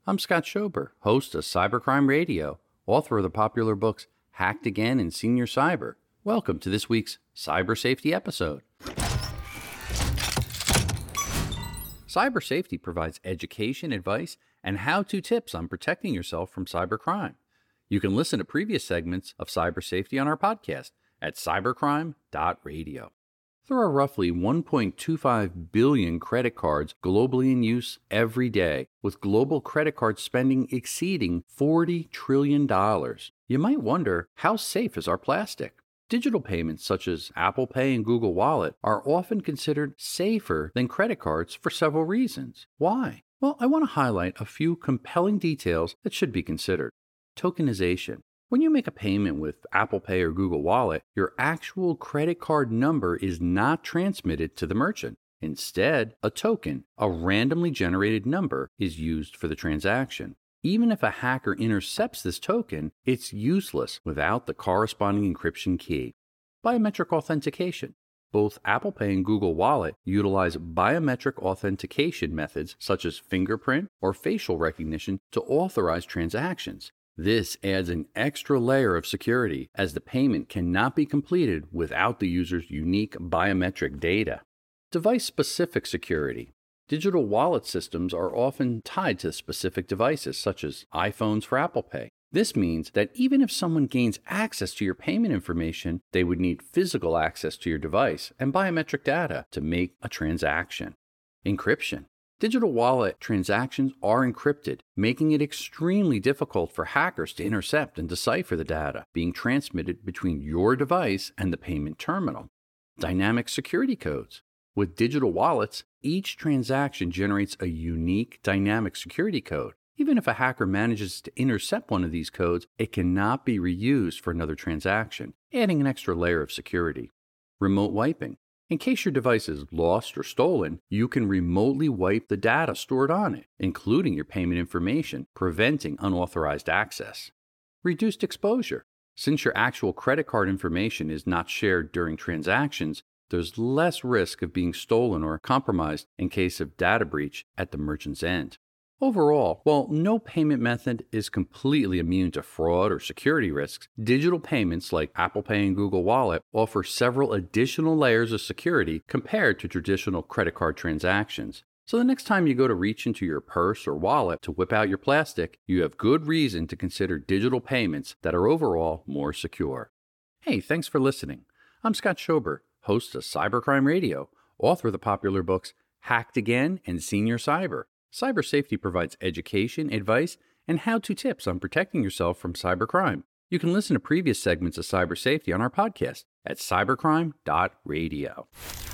I'm Scott Schober, host of Cybercrime Radio, author of the popular books Hacked Again and Senior Cyber. Welcome to this week's Cyber Safety episode. Cyber Safety provides education, advice, and how-to tips on protecting yourself from cybercrime. You can listen to previous segments of Cyber Safety on our podcast at cybercrime.radio. There are roughly 1.25 billion credit cards globally in use every day, with global credit card spending exceeding $40 trillion. You might wonder, how safe is our plastic? Digital payments such as Apple Pay and Google Wallet are often considered safer than credit cards for several reasons. Why? Well, I want to highlight a few compelling details that should be considered. Tokenization. When you make a payment with Apple Pay or Google Wallet, your actual credit card number is not transmitted to the merchant. Instead, a token, a randomly generated number, is used for the transaction. Even if a hacker intercepts this token, it's useless without the corresponding encryption key. Biometric authentication. Both Apple Pay and Google Wallet utilize biometric authentication methods such as fingerprint or facial recognition to authorize transactions. This adds an extra layer of security, as the payment cannot be completed without the user's unique biometric data. Device-specific security. Digital wallet systems are often tied to specific devices, such as iPhones for Apple Pay. This means that even if someone gains access to your payment information, they would need physical access to your device and biometric data to make a transaction. Encryption. Digital wallet transactions are encrypted, making it extremely difficult for hackers to intercept and decipher the data being transmitted between your device and the payment terminal. Dynamic security codes. With digital wallets, each transaction generates a unique dynamic security code. Even if a hacker manages to intercept one of these codes, it cannot be reused for another transaction, adding an extra layer of security. Remote wiping. In case your device is lost or stolen, you can remotely wipe the data stored on it, including your payment information, preventing unauthorized access. Reduced exposure. Since your actual credit card information is not shared during transactions, there's less risk of being stolen or compromised in case of data breach at the merchant's end. Overall, while no payment method is completely immune to fraud or security risks, digital payments like Apple Pay and Google Wallet offer several additional layers of security compared to traditional credit card transactions. So the next time you go to reach into your purse or wallet to whip out your plastic, you have good reason to consider digital payments that are overall more secure. Hey, thanks for listening. I'm Scott Schober, host of Cybercrime Radio, author of the popular books Hacked Again and Senior Cyber. Cyber Safety provides education, advice, and how-to tips on protecting yourself from cybercrime. You can listen to previous segments of Cyber Safety on our podcast at cybercrime.radio.